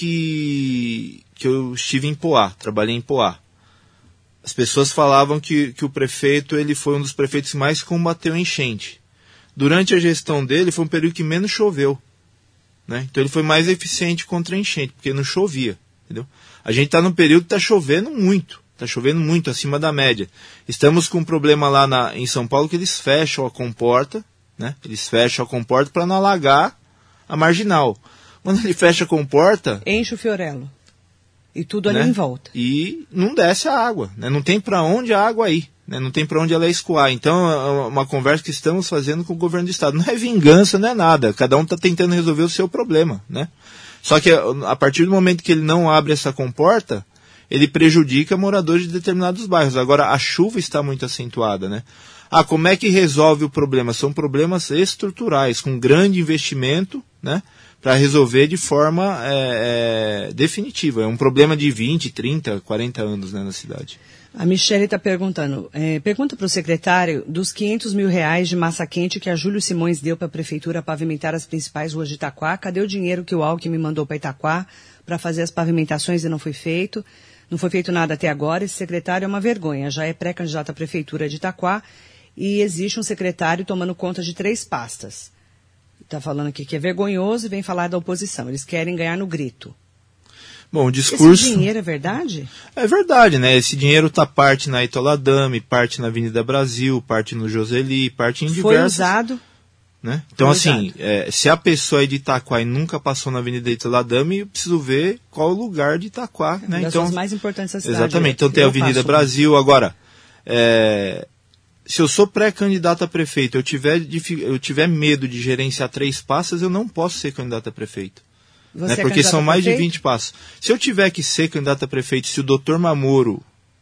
que eu estive em Poá, trabalhei em Poá. As pessoas falavam que o prefeito ele foi um dos prefeitos que mais combateu a enchente. Durante a gestão dele, foi um período que menos choveu. Né? Então ele foi mais eficiente contra a enchente, porque não chovia. Entendeu? A gente está num período que está chovendo muito, acima da média. Estamos com um problema lá em São Paulo que eles fecham a comporta, né? Eles fecham a comporta para não alagar a marginal. Quando ele fecha a comporta... Enche o Fiorello. E tudo ali em volta. E não desce a água. Né? Não tem para onde a água ir. Né? Não tem para onde ela escoar. Então, é uma conversa que estamos fazendo com o governo do estado. Não é vingança, não é nada. Cada um está tentando resolver o seu problema. Né? Só que a partir do momento que ele não abre essa comporta, ele prejudica moradores de determinados bairros. Agora, a chuva está muito acentuada. Né? Como é que resolve o problema? São problemas estruturais, com grande investimento, né? Para resolver de forma definitiva. É um problema de 20, 30, 40 anos, né, na cidade. A Michele está perguntando, pergunta para o secretário dos R$500 mil de massa quente que a Júlio Simões deu para a prefeitura pavimentar as principais ruas de Itaquá. Cadê o dinheiro que o Alckmin mandou para Itaquá para fazer as pavimentações e não foi feito? Não foi feito nada até agora. Esse secretário é uma vergonha. Já é pré-candidato à prefeitura de Itaquá e existe um secretário tomando conta de 3 pastas. Está falando aqui que é vergonhoso e vem falar da oposição. Eles querem ganhar no grito. Bom, o discurso... Esse dinheiro é verdade? É verdade, né? Esse dinheiro está parte na Itoladame, parte na Avenida Brasil, parte no Joseli, parte em diversas... Foi usado... Né? Então, assim, se a pessoa é de Itaquá e nunca passou na Avenida Itoladame, eu preciso ver qual o lugar de Itaquá. Né? Das então, mais importantes da cidade. Exatamente. Então tem a Avenida Brasil. Agora, se eu sou pré-candidato a prefeito, eu tiver medo de gerenciar 3 pastas, eu não posso ser candidato a prefeito. Né? Porque são mais de 20 passos. Se eu tiver que ser candidato a prefeito, se o doutor Mamoro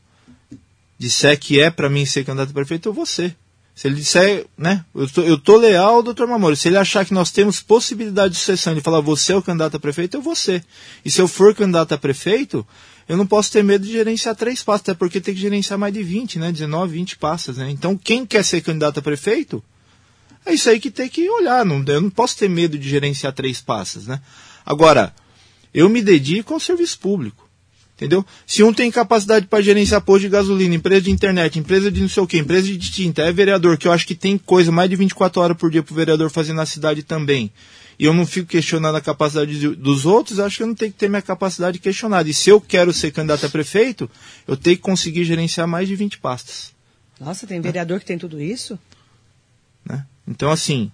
disser que é para mim ser candidato a prefeito, eu vou ser. Se ele disser, né, eu tô leal ao doutor Mamoro. Se ele achar que nós temos possibilidade de sucessão, ele falar, você é o candidato a prefeito, eu vou ser. E se eu for candidato a prefeito, eu não posso ter medo de gerenciar 3 pastas, até porque tem que gerenciar mais de 20, né, 19, 20 pastas, né. Então, quem quer ser candidato a prefeito, é isso aí que tem que olhar. Eu não posso ter medo de gerenciar 3 pastas, né. Agora, eu me dedico ao serviço público. Entendeu? Se um tem capacidade para gerenciar posto de gasolina, empresa de internet, empresa de não sei o que, empresa de tinta, é vereador, que eu acho que tem coisa mais de 24 horas por dia para o vereador fazer na cidade também, e eu não fico questionando a capacidade dos outros, acho que eu não tenho que ter minha capacidade questionada. E se eu quero ser candidato a prefeito, eu tenho que conseguir gerenciar mais de 20 pastas. Nossa, tem vereador que tem tudo isso? Né? Então, assim,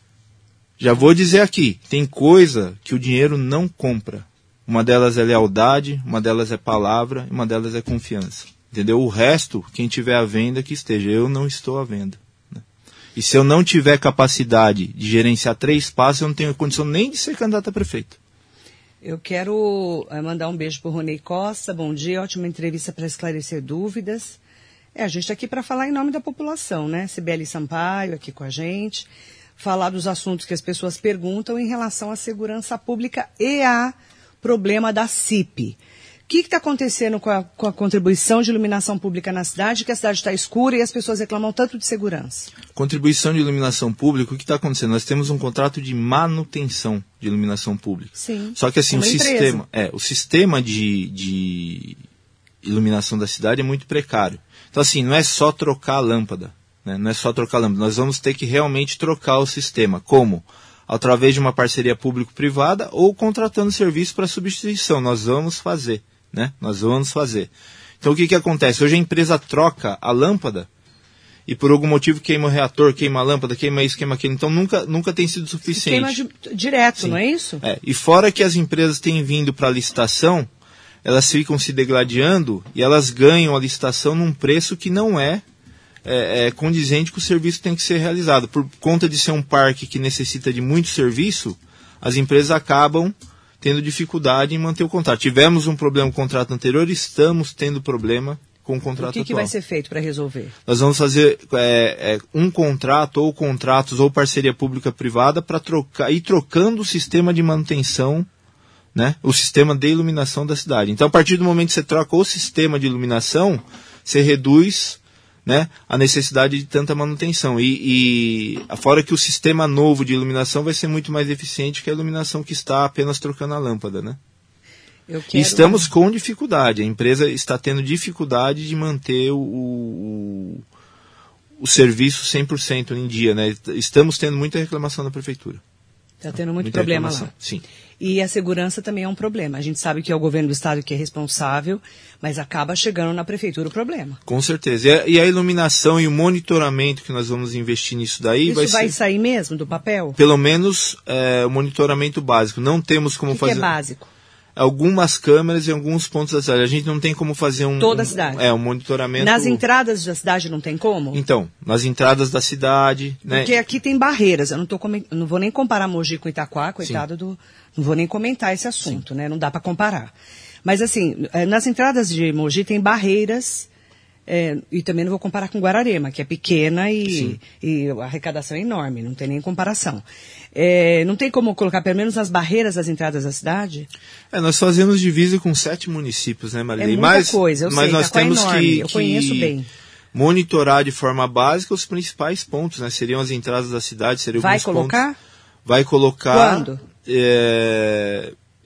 já vou dizer aqui, tem coisa que o dinheiro não compra. Uma delas é lealdade, uma delas é palavra, e uma delas é confiança. Entendeu? O resto, quem tiver à venda, que esteja. Eu não estou à venda. Né? E se eu não tiver capacidade de gerenciar 3 passos, eu não tenho condição nem de ser candidato a prefeito. Eu quero mandar um beijo para o Ronei Costa. Bom dia, ótima entrevista para esclarecer dúvidas. A gente está aqui para falar em nome da população, né? Cibele Sampaio aqui com a gente. Falar dos assuntos que as pessoas perguntam em relação à segurança pública e a problema da CIP. O que está acontecendo com a contribuição de iluminação pública na cidade, que a cidade está escura e as pessoas reclamam tanto de segurança? Contribuição de iluminação pública, o que está acontecendo? Nós temos um contrato de manutenção de iluminação pública. Sim. Só que assim, o sistema de iluminação da cidade é muito precário. Então assim, não é só trocar a lâmpada. Né? Não é só trocar a lâmpada. Nós vamos ter que realmente trocar o sistema. Como? Através de uma parceria público-privada ou contratando serviço para substituição. Nós vamos fazer, né? Nós vamos fazer. Então, o que acontece? Hoje a empresa troca a lâmpada e por algum motivo queima o reator, queima a lâmpada, queima isso, queima aquilo. Então, nunca tem sido suficiente. Queima direto, sim. Não é isso? E fora que as empresas têm vindo para a licitação, elas ficam se degladiando e elas ganham a licitação num preço que não é condizente que o serviço tem que ser realizado. Por conta de ser um parque que necessita de muito serviço, as empresas acabam tendo dificuldade em manter o contrato. Tivemos um problema com o contrato anterior, estamos tendo problema com o contrato atual. O que vai ser feito para resolver? Nós vamos fazer um contrato, ou contratos, ou parceria pública-privada para ir trocando o sistema de manutenção, né? O sistema de iluminação da cidade. Então, a partir do momento que você troca o sistema de iluminação, você reduz, né, a necessidade de tanta manutenção. E fora que o sistema novo de iluminação vai ser muito mais eficiente que a iluminação que está apenas trocando a lâmpada, né? E estamos com dificuldade. A empresa está tendo dificuldade de manter o serviço 100% em dia, né? Estamos tendo muita reclamação da prefeitura. Está tendo muito problema lá. Sim. E a segurança também é um problema. A gente sabe que é o governo do estado que é responsável, mas acaba chegando na prefeitura o problema. Com certeza. E a iluminação e o monitoramento que nós vamos investir nisso daí... Isso vai sair mesmo do papel? Pelo menos o monitoramento básico. Não temos como fazer... O que é básico? Algumas câmeras em alguns pontos da cidade. A gente não tem como fazer toda a cidade? Um monitoramento... Nas entradas da cidade não tem como? Então, nas entradas da cidade... Porque aqui tem barreiras. Eu não vou nem comparar Mogi com Itaquá, coitado do... Não vou nem comentar esse assunto, né? Não dá para comparar. Mas assim, nas entradas de Mogi tem barreiras... e também não vou comparar com Guararema, que é pequena e a arrecadação é enorme. Não tem nem comparação. Não tem como colocar pelo menos as barreiras das entradas da cidade? Nós fazemos divisa com 7 municípios, né, Marília? É muita coisa, eu sei, mas nós temos eu conheço bem. Monitorar de forma básica os principais pontos, né? Seriam as entradas da cidade, seriam alguns pontos. Vai colocar? Vai colocar. Quando?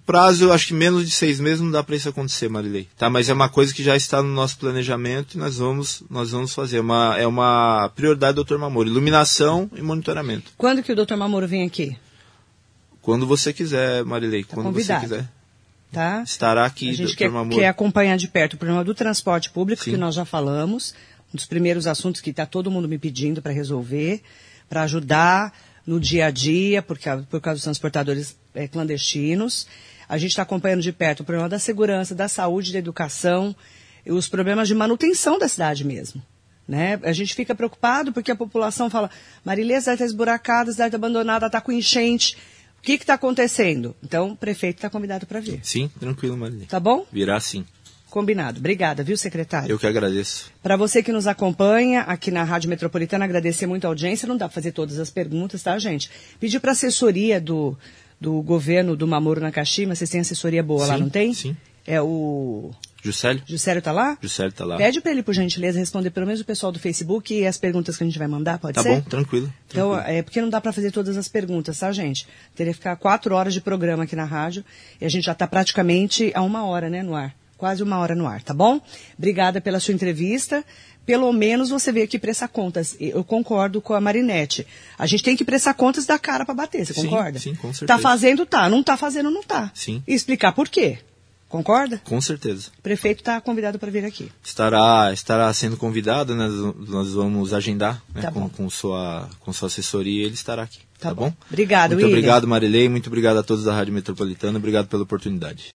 prazo, eu acho que menos de 6 meses não dá para isso acontecer, Marilei. Tá? Mas é uma coisa que já está no nosso planejamento e nós vamos fazer. É uma prioridade do Dr. Mamoro, iluminação e monitoramento. Quando que o Dr. Mamoro vem aqui? Quando você quiser, Marilei. Tá quando convidado. você quiser. Tá? Estará aqui, a gente Dr. Mamoro. quer acompanhar de perto o problema do transporte público, Sim. que nós já falamos. Um dos primeiros assuntos que está todo mundo me pedindo para resolver, para ajudar no dia a dia, por causa dos transportadores clandestinos. A gente está acompanhando de perto o problema da segurança, da saúde, da educação, e os problemas de manutenção da cidade mesmo. Né? A gente fica preocupado porque a população fala, Marilê, a cidade está esburacada, a cidade está abandonada, está com enchente. O que está acontecendo? Então, o prefeito está convidado para vir. Sim, tranquilo, Marilê. Tá bom? Virá sim. Combinado. Obrigada, viu, secretário? Eu que agradeço. Para você que nos acompanha aqui na Rádio Metropolitana, agradecer muito a audiência. Não dá para fazer todas as perguntas, tá, gente? Pedir para a assessoria do governo do Mamoro Nakashima, vocês têm assessoria boa lá, não tem? Sim. É o... Juscelio? Juscelio tá lá? Juscelio tá lá. Pede para ele, por gentileza, responder pelo menos o pessoal do Facebook e as perguntas que a gente vai mandar, pode ser? Tá bom, tranquilo. Então, porque não dá para fazer todas as perguntas, tá, gente? Teria que ficar 4 horas de programa aqui na rádio e a gente já está praticamente a 1 hora, né, no ar. Quase 1 hora no ar, tá bom? Obrigada pela sua entrevista. Pelo menos você veio aqui prestar contas. Eu concordo com a Marinete. A gente tem que prestar contas da cara para bater, você concorda? Sim, com certeza. Tá fazendo, tá. Não tá fazendo, não tá. Sim. E explicar por quê. Concorda? Com certeza. O prefeito está convidado para vir aqui. Estará sendo convidado, né? Nós vamos agendar, né? Tá bom. com sua assessoria e ele estará aqui. Tá bom? Obrigado, Muito William. obrigado, Marilei. Muito obrigado a todos da Rádio Metropolitana. Obrigado pela oportunidade.